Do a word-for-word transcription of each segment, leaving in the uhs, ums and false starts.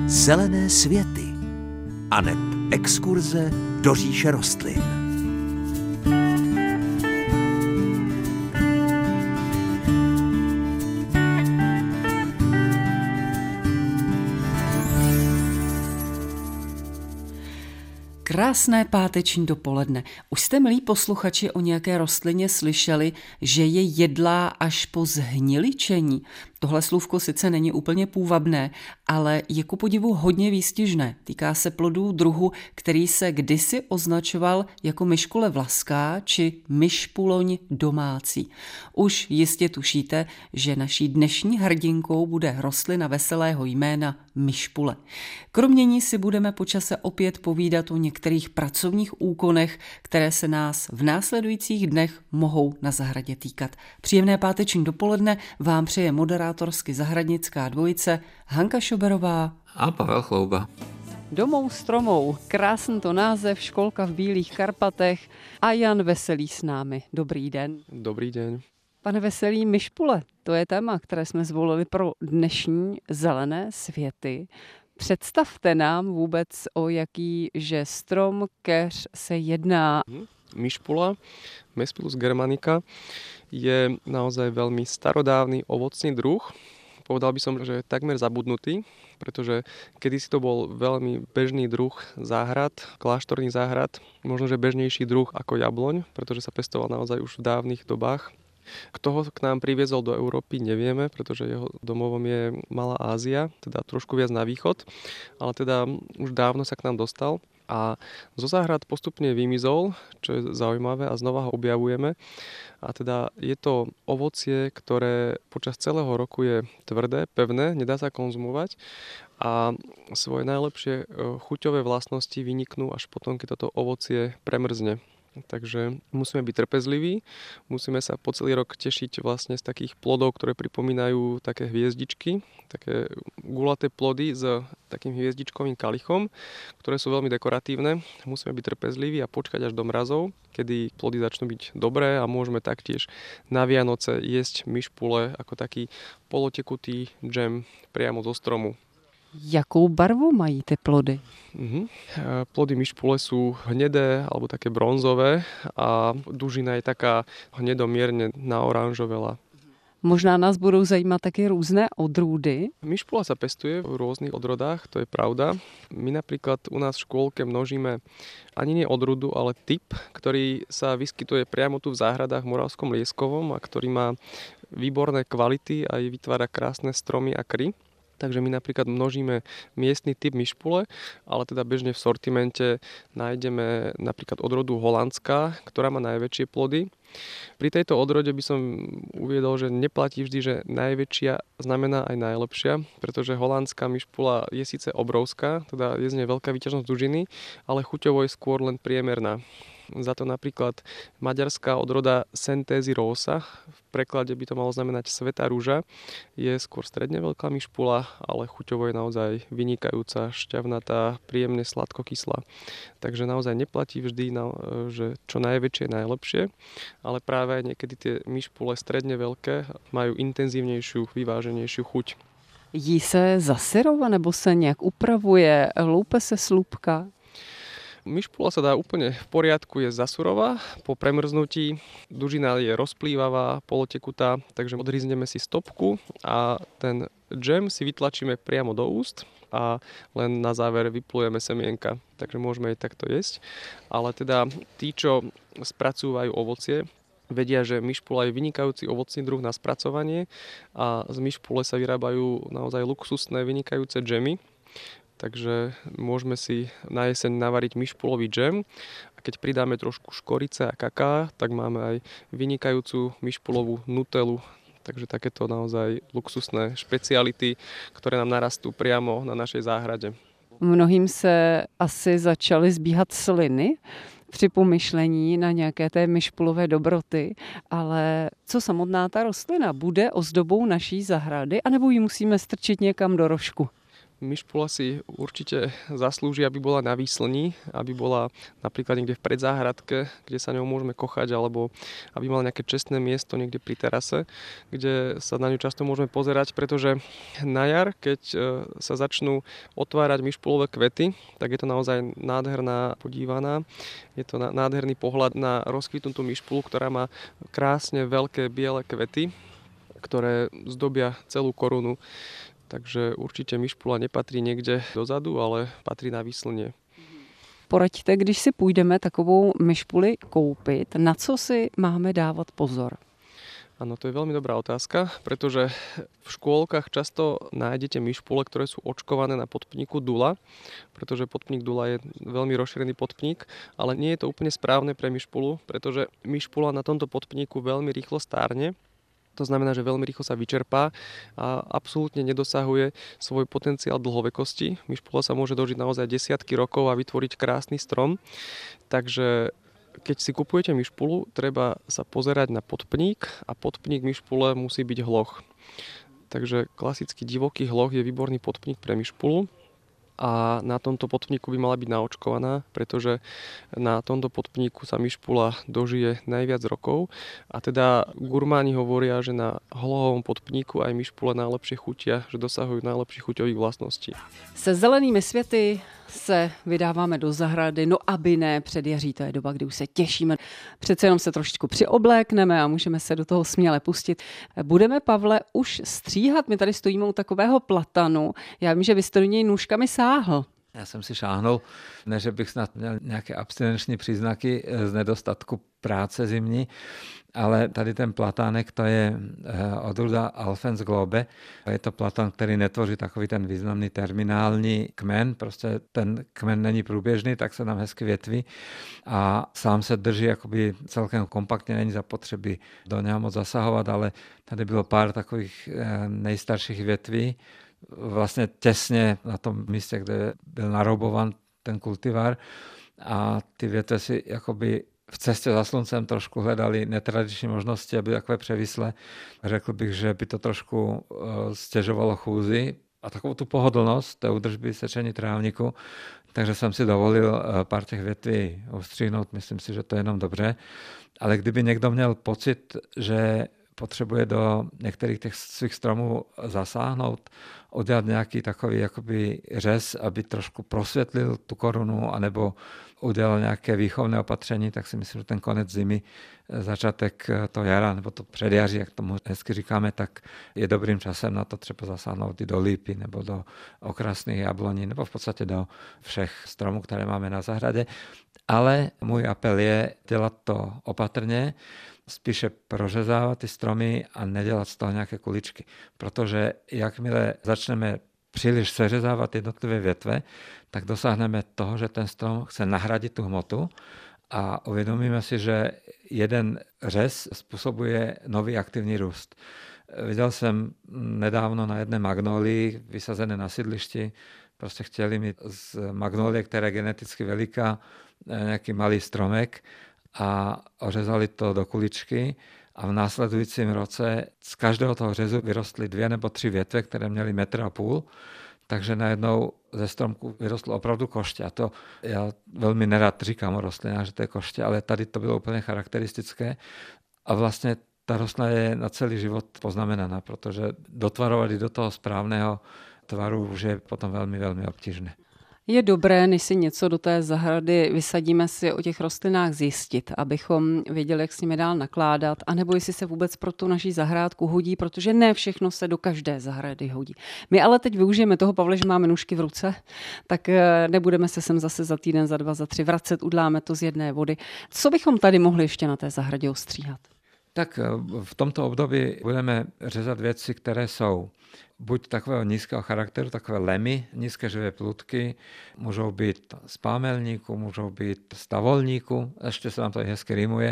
Zelené světy aneb exkurze do říše rostlin. Krásné páteční dopoledne. Už jste, milí posluchači, o nějaké rostlině slyšeli, že je jedlá až po zhniličení? Tohle slůvko sice není úplně půvabné, ale je ku podivu hodně výstižné. Týká se plodů druhu, který se kdysi označoval jako myškule vlaská či myšpuloň domácí. Už jistě tušíte, že naší dnešní hrdinkou bude rostlina veselého jména myšpule. Kromě ní si budeme po čase opět povídat o některých pracovních úkonech, které se nás v následujících dnech mohou na zahradě týkat. Příjemné páteční dopoledne vám přeje moderátorsky zahradnická dvojice Hanka Šoberová a Pavel Chlouba. Domou stromou, krásný to název, školka v Bílých Karpatech a Jan Veselý s námi. Dobrý den. Dobrý den. Pane Veselý, myšpule, to je téma, které jsme zvolili pro dnešní zelené světy. Představte nám vůbec, o jaký že strom, keř se jedná. Myšpula, Mespilus germanica, je naozaj veľmi starodávny ovocný druh. Povedal by som, že je takmer zabudnutý, pretože kedysi to bol veľmi bežný druh záhrad, kláštorný záhrad, možno že bežnejší druh ako jabloň, pretože sa pestoval naozaj už v dávnych dobách. Kto ho k nám priviezol do Európy, nevieme, pretože jeho domovom je Malá Ázia, teda trošku viac na východ, ale teda už dávno sa k nám dostal a zo záhrad postupne vymizol, čo je zaujímavé a znova ho objavujeme. A teda je to ovocie, ktoré počas celého roku je tvrdé, pevné, nedá sa konzumovať a svoje najlepšie chuťové vlastnosti vyniknú až potom, keď toto ovocie premrzne. Takže musíme byť trpezliví, musíme sa po celý rok tešiť vlastne z takých plodov, ktoré pripomínajú také hviezdičky, také gulaté plody s takým hviezdičkovým kalichom, ktoré sú veľmi dekoratívne. Musíme byť trpezliví a počkať až do mrazov, kedy plody začnú byť dobré a môžeme taktiež na Vianoce jesť myšpule ako taký polotekutý džem priamo zo stromu. Jakou barvu mají ty plody? Uh-huh. Plody myšpule sú hnedé alebo také bronzové a dužina je taká hnedomierne naoranžovela. Možná nás budou zajímat také různé odrůdy. Myšpula sa pestuje v rôznych odrodách, to je pravda. My napríklad u nás v škôlke množíme ani nie odrodu, ale typ, ktorý sa vyskytuje priamo tu v záhradách v Moravskom Lieskovom a ktorý má výborné kvality a vytvára krásne stromy a kry. Takže my napríklad množíme miestny typ myšpule, ale teda bežne v sortimente nájdeme napríklad odrodu holandská, ktorá má najväčšie plody. Pri tejto odrode by som uviedol, že neplatí vždy, že najväčšia znamená aj najlepšia, pretože holandská myšpula je síce obrovská, teda je z nej veľká výťažnosť dužiny, ale chuťovo je skôr len priemerná. Za to napríklad maďarská odroda Synthesia rosa, v preklade by to malo znamenať svätá rúža, je skôr stredne veľká myšpula, ale chuťovo je naozaj vynikajúca, šťavnatá, príjemne sladkokyslá. Takže naozaj neplatí vždy, že čo najväčšie je najlepšie, ale práve niekedy tie myšpule stredne veľké majú intenzívnejšiu, vyváženejšiu chuť. Jí se za syrova nebo se nějak upravuje, loupe se slupka? Myšpula sa dá úplne v poriadku, je zasurová. Po premrznutí dužina je rozplývavá, polotekutá, takže odhryzneme si stopku a ten džem si vytlačíme priamo do úst a len na záver vyplujeme semienka. Takže môžeme aj takto jesť. Ale teda tí, čo spracúvajú ovocie, vedia, že myšpula je vynikajúci ovocný druh na spracovanie a z myšpule sa vyrábajú naozaj luxusné, vynikajúce džemy. Takže môžeme si na jeseň navariť myšpulový džem a keď pridáme trošku škorice a kaká, tak máme aj vynikajúcu myšpulovú nutelu. Takže takéto naozaj luxusné špeciality, ktoré nám narastú priamo na našej záhrade. Mnohým se asi začaly zbíhat sliny při pomyšlení na nějaké té myšpulové dobroty, ale co samotná ta rostlina? Bude ozdobou naší zahrady, anebo ji musíme strčit někam do rožku? Myšpula si určite zaslúži, aby bola na výslni, aby bola napríklad niekde v predzáhradke, kde sa ňou môžeme kochať, alebo aby mala nejaké čestné miesto niekde pri terase, kde sa na ňu často môžeme pozerať, pretože na jar, keď sa začnú otvárať myšpulové kvety, tak je to naozaj nádherná podívaná. Je to nádherný pohľad na rozkvitnutú myšpulu, ktorá má krásne veľké biele kvety, ktoré zdobia celú korunu. Takže určitě myšpula nepatří někde dozadu, ale patří na výslně. Poraďte, když si půjdeme takovou myšpuli koupit, na co si máme dávat pozor? Áno, to je veľmi dobrá otázka, pretože v škôlkach často nájdete myšpule, ktoré sú očkované na podpníku dula, pretože podpník dula je veľmi rozšírený podpník, ale nie je to úplne správne pre myšpulu, pretože myšpula na tomto podpníku veľmi rýchlo stárne. To znamená, že veľmi rýchlo sa vyčerpá a absolútne nedosahuje svoj potenciál dlhovekosti. Myšpula sa môže dožiť naozaj desiatky rokov a vytvoriť krásny strom. Takže keď si kupujete myšpulu, treba sa pozerať na podpník a podpník myšpule musí byť hloch. Takže klasický divoký hloch je výborný podpník pre myšpulu. A na tomto podpníku by mala byť naočkovaná, pretože na tomto podpníku sa myšpula dožije najviac rokov a teda gurmáni hovoria, že na hlohovom podpníku aj myšpule najlepšie chutia, že dosahujú najlepších chuťových vlastností. Se zelenými světy se vydáváme do zahrady, no aby ne před jaří, to je doba, kdy už se těšíme. Přece jenom se trošičku přioblékneme a můžeme se do toho směle pustit. Budeme, Pavle, už stříhat, my tady stojíme u takového platanu. Já vím, že vy jste do něj nůžkami sáhl. Já jsem si šáhnul, ne, že bych snad měl nějaké abstinenční příznaky z nedostatku práce zimní, ale tady ten platánek, to je odrůda Alphens globe. Je to platán, který netvoří takový ten významný terminální kmen, prostě ten kmen není průběžný, tak se nám hezky větví a sám se drží jakoby celkem kompaktně, není zapotřebí do něho moc zasahovat, ale tady bylo pár takových nejstarších větví, vlastně těsně na tom místě, kde byl naroubovan ten kultivar a ty větve si jakoby v cestě za sluncem trošku hledali netradiční možnosti, aby takové převisle. Řekl bych, že by to trošku stěžovalo chůzi a takovou tu pohodlnost té údržby sečení trávníku, takže jsem si dovolil pár těch větví ustříhnout, myslím si, že to je jenom dobře, ale kdyby někdo měl pocit, že potřebuje do některých těch svých stromů zasáhnout, udělat nějaký takový jakoby řez, aby trošku prosvětlil tu korunu, anebo udělal nějaké výchovné opatření, tak si myslím, že ten konec zimy, začátek toho jara, nebo to předjaří, jak tomu hezky říkáme, tak je dobrým časem na to třeba zasáhnout i do lípy, nebo do okrasných jabloní, nebo v podstatě do všech stromů, které máme na zahradě. Ale můj apel je dělat to opatrně, spíše prořezávat ty stromy a nedělat z toho nějaké kuličky. Protože jakmile začneme příliš seřezávat jednotlivé větve, tak dosáhneme toho, že ten strom chce nahradit tu hmotu a uvědomíme si, že jeden řez způsobuje nový aktivní růst. Viděl jsem nedávno na jedné magnolii vysazené na sídlišti, prostě chtěli mít z magnolie, která je geneticky veliká, nějaký malý stromek a ořezali to do kuličky a v následujícím roce z každého toho řezu vyrostly dvě nebo tři větve, které měly metr a půl, takže najednou ze stromku vyrostlo opravdu koště. A to já velmi nerad říkám o rostlinách, že to je koště, ale tady to bylo úplně charakteristické a vlastně ta rostlina je na celý život poznamenaná, protože dotvarovat i do toho správného tvaru už je potom velmi, velmi obtížné. Je dobré, než si něco do té zahrady vysadíme, si o těch rostlinách zjistit, abychom věděli, jak s nimi dál nakládat, anebo jestli se vůbec pro tu naší zahrádku hodí, protože ne všechno se do každé zahrady hodí. My ale teď využijeme toho, Pavle, že máme nůžky v ruce, tak nebudeme se sem zase za týden, za dva, za tři vracet, udláme to z jedné vody. Co bychom tady mohli ještě na té zahradě ostříhat? Tak v tomto období budeme řezat věci, které jsou buď takového nízkého charakteru, takové lemy, nízké živé plůdky, můžou být z pámelníku, můžou být z tavolníku, ještě se nám to hezky rýmuje,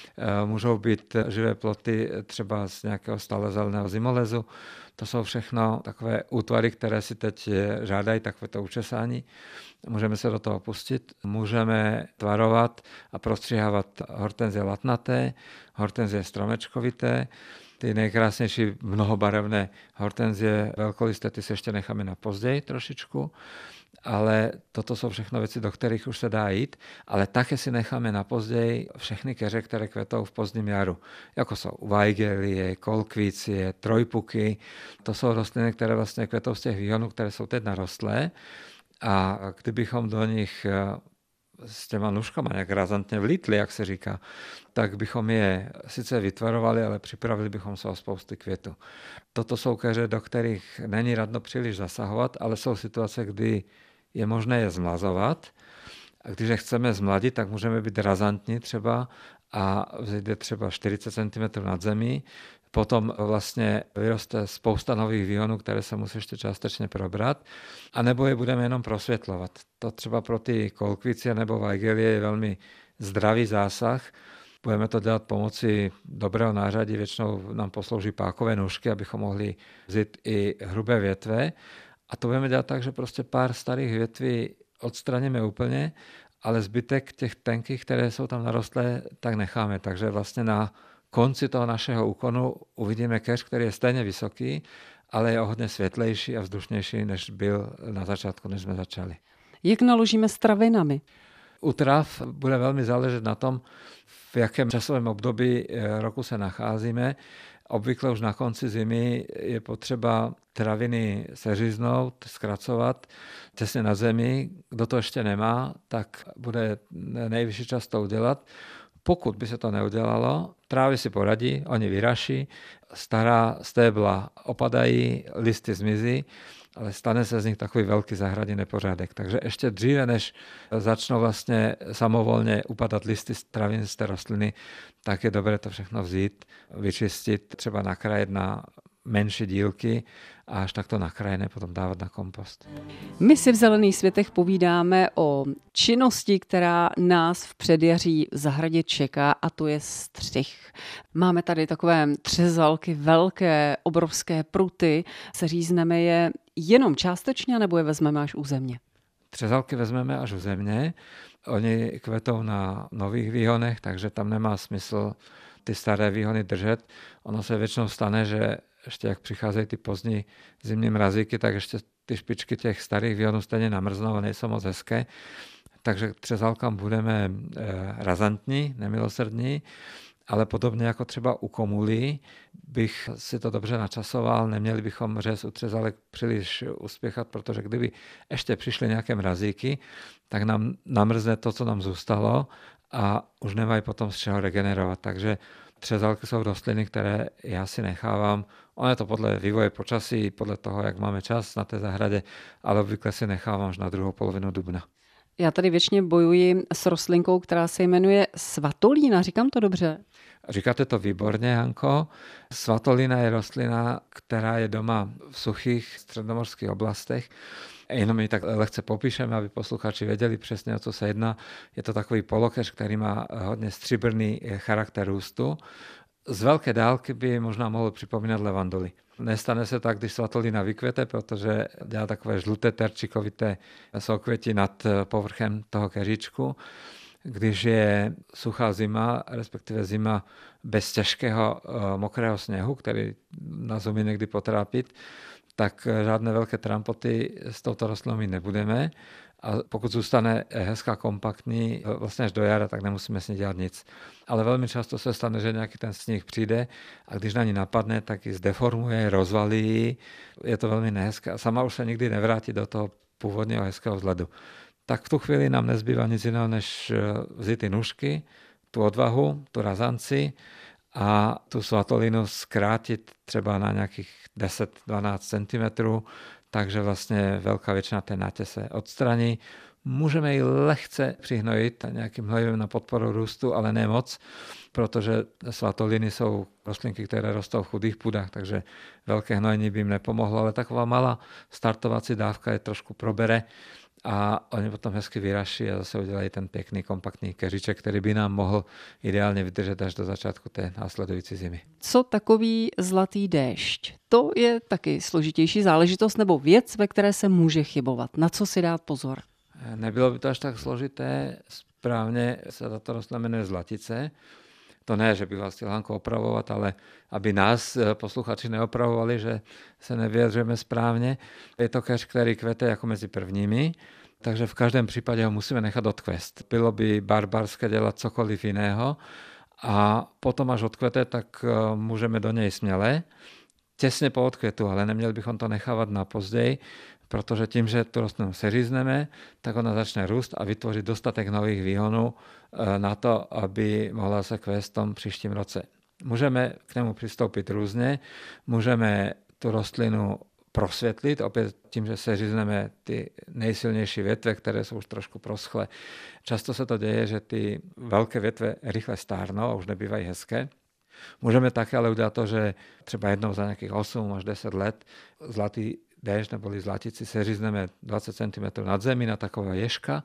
můžou být živé ploty třeba z nějakého stálezeleného zimolezu. To jsou všechno takové útvary, které si teď žádají takovéto učesání. Můžeme se do toho pustit, můžeme tvarovat a prostříhávat hortenzie latnaté, hortenzie stromečkovité, Ty nejkrásnější mnohobarevné hortenzie velkolisté, ty se ještě necháme na později trošičku, ale toto jsou všechno věci, do kterých už se dá jít, ale také si necháme na později všechny keře, které kvetou v pozdním jaru, jako jsou weigelie, kolkvície, trojpuky. To jsou rostliny, které vlastně kvetou z těch výhonů, které jsou teď narostlé, a kdybychom do nich s těma nůžkama nějak razantně vlítli, jak se říká, tak bychom je sice vytvarovali, ale připravili bychom se o spousty květů. Toto jsou keře, do kterých není radno příliš zasahovat, ale jsou situace, kdy je možné je zmlazovat. A když je chceme zmladit, tak můžeme být razantní třeba a vzejde třeba čtyřicet centimetrů nad zemí. Potom vlastně vyroste spousta nových výhonů, které se musí ještě částečně probrat, a nebo je budeme jenom prosvětlovat. To třeba pro ty kolkvice nebo weigelie je velmi zdravý zásah. Budeme to dělat pomocí dobrého nářadí, většinou nám poslouží pákové nůžky, abychom mohli vzít i hrubé větve. A to budeme dělat tak, že prostě pár starých větví odstraníme úplně, ale zbytek těch tenkých, které jsou tam narostlé, tak necháme. Takže vlastně na konci toho našeho úkonu uvidíme keř, který je stejně vysoký, ale je o hodně světlejší a vzdušnější, než byl na začátku, než jsme začali. Jak naložíme s travinami? U trav bude velmi záležet na tom, v jakém časovém období roku se nacházíme. Obvykle už na konci zimy je potřeba traviny seříznout, zkracovat těsně na zemi. Kdo to ještě nemá, tak bude nejvyšší čas to udělat. Pokud by se to neudělalo, trávy si poradí, oni vyraší, stará stébla opadají, listy zmizí, ale stane se z nich takový velký zahradní nepořádek. Takže ještě dříve, než začnou vlastně samovolně upadat listy z travin z té rostliny, tak je dobré to všechno vzít, vyčistit, třeba nakrájet na menší dílky a až takto nakrájené potom dávat na kompost. My si v Zelených světech povídáme o činnosti, která nás v předjaří v zahradě čeká, a to je střih. Máme tady takové třezalky, velké, obrovské pruty. Seřízneme je jenom částečně, nebo je vezmeme až u země? Třezalky vezmeme až u země. Oni kvetou na nových výhonech, takže tam nemá smysl ty staré výhony držet. Ono se většinou stane, že ještě jak přicházejí ty pozdní zimní mrazíky, tak ještě ty špičky těch starých výhonů stejně namrznou a nejsou moc hezké. Takže k třezalkám budeme razantní, nemilosrdní, ale podobně jako třeba u komulí bych si to dobře načasoval, neměli bychom řez u třezalek příliš uspěchat, protože kdyby ještě přišly nějaké mrazíky, tak nám namrzne to, co nám zůstalo, a už nemají potom z čeho regenerovat. Takže třezalky jsou rostliny, které já si nechávám. Ono je to podle vývoje počasí, podle toho, jak máme čas na té zahradě, ale obvykle si nechávám až na druhou polovinu dubna. Já tady věčně bojuji s rostlinkou, která se jmenuje svatolína. Říkám to dobře? Říkáte to výborně, Hanko. Svatolína je rostlina, která je doma v suchých středomořských oblastech. Jenom ji tak lehce popíšeme, aby posluchači věděli přesně, o co se jedná. Je to takový polokeř, který má hodně stříbrný charakter růstu. Z velké dálky by možná mohl připomínat levanduli. Nestane se tak, když svatolína vykvete, protože dělá takové žluté terčikovité soukvěti nad povrchem toho keříčku. Když je suchá zima, respektive zima bez těžkého mokrého sněhu, který nás umí někdy potrápit, tak žádné velké trampoty s touto rostlinou mít nebudeme. A pokud zůstane hezká, kompaktní vlastně až do jara, tak nemusíme s ní dělat nic. Ale velmi často se stane, že nějaký ten sníh přijde a když na ní napadne, tak ji zdeformuje, rozvalí. Je to velmi nehezké a sama už se nikdy nevrátí do toho původního hezkého vzhledu. Tak v tu chvíli nám nezbývá nic jiného, než vzít ty nůžky, tu odvahu, tu razanci a tu svatolinu zkrátit třeba na nějakých deset až dvanáct centimetrů, takže vlastně velká většina té nátě se odstraní. Můžeme ji lehce přihnojit nějakým hnojivem na podporu růstu, ale ne moc, protože svatoliny jsou rostlinky, které rostou v chudých půdách, takže velké hnojení by jim nepomohlo, ale taková malá startovací dávka je trošku probere a oni potom hezky vyraší a zase udělají ten pěkný kompaktní keříček, který by nám mohl ideálně vydržet až do začátku té následující zimy. Co takový zlatý déšť? To je taky složitější záležitost nebo věc, ve které se může chybovat. Na co si dát pozor? Nebylo by to až tak složité. Správně se tato rostlina jmenuje zlatice. To ne, že by vás chtěl Hanko opravovat, ale aby nás posluchači neopravovali, že se nevyjadřujeme správně. Je to keř, který kvete jako mezi prvními, takže v každém případě ho musíme nechat odkvést. Bylo by barbarské dělat cokoliv jiného a potom, až odkvete, tak můžeme do něj směle, těsně po odkvětu, ale neměli bychom to nechávat na později, protože tím, že tu rostlinu seřízneme, tak ona začne růst a vytvořit dostatek nových výhonů na to, aby mohla se kvést v tom příštím roce. Můžeme k němu přistoupit různě, můžeme tu rostlinu prosvětlit, opět tím, že seřízneme ty nejsilnější větve, které jsou už trošku proschlé. Často se to děje, že ty velké větve rychle stárnou a už nebývají hezké. Můžeme také ale udělat to, že třeba jednou za nějakých osm až deset let zlatý déšť neboli zlatici seřízneme dvacet centimetrů nad zemi na takového ježka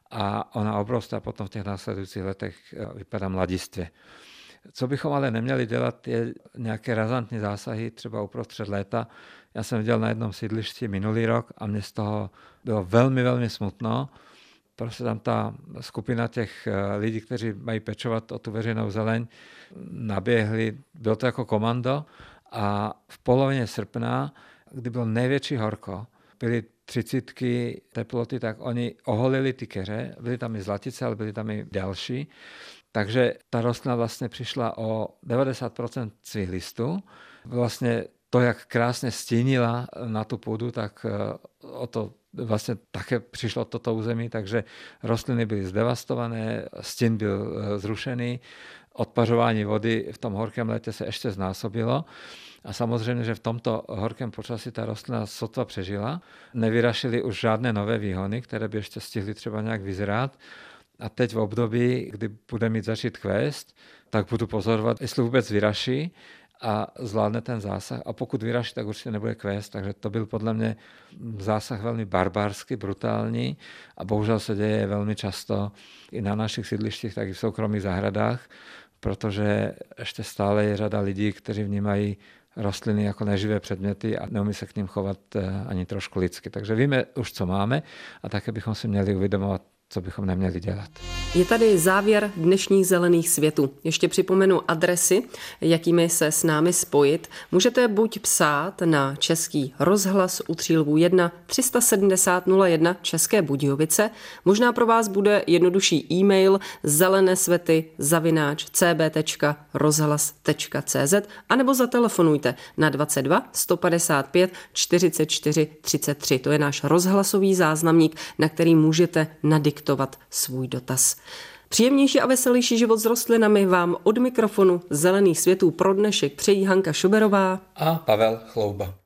a ona obroste a potom v těch následujících letech vypadá mladistvě. Co bychom ale neměli dělat, je nějaké razantní zásahy třeba uprostřed léta. Já jsem viděl na jednom sídlišti minulý rok a mně z toho bylo velmi, velmi smutno. Prostě tam ta skupina těch lidí, kteří mají pečovat o tu veřejnou zeleň, naběhli, bylo to jako komando a v polovině srpna, kdy bylo největší horko, byly třicítky teploty, tak oni oholili ty keře, byly tam i zlatice, ale byly tam i další. Takže ta rostlina vlastně přišla o devadesát procent svých listů. Vlastně to, jak krásně stínila na tu půdu, tak o to vlastně také přišlo toto území, takže rostliny byly zdevastované, stín byl zrušený, odpařování vody v tom horkém létě se ještě znásobilo. A samozřejmě, že v tomto horkém počasí ta rostlina sotva přežila. Nevyrašily už žádné nové výhony, které by ještě stihly třeba nějak vyzrát. A teď v období, kdy bude mít začít kvést, tak budu pozorovat, jestli vůbec vyraší a zvládne ten zásah. A pokud vyraší, tak určitě nebude kvést. Takže to byl podle mě zásah velmi barbarský, brutální a bohužel se děje velmi často i na našich sídlištích, tak i v soukromých zahradách, protože ještě stále je řada lidí, kteří vnímají rostliny jako neživé předměty a neumí se k ním chovat ani trošku lidsky. Takže víme už, co máme a také bychom si měli uvědomovat, co bychom neměli dělat. Je tady závěr dnešních zelených světů. Ještě připomenu adresy, jakými se s námi spojit. Můžete buď psát na Český rozhlas u Třílvů jedna tři sedmdesát nula jedna České Budějovice. Možná pro vás bude jednodušší e-mail zelenesvety zavináč c b tečka rozhlas tečka c z anebo zatelefonujte na dvacet dva sto padesát pět čtyřicet čtyři třicet tři. To je náš rozhlasový záznamník, na který můžete nadiktovat svůj dotaz. Příjemnější a veselější život s rostlinami vám od mikrofonu Zelených světů pro dnešek přejí Hanka Šuberová a Pavel Chlouba.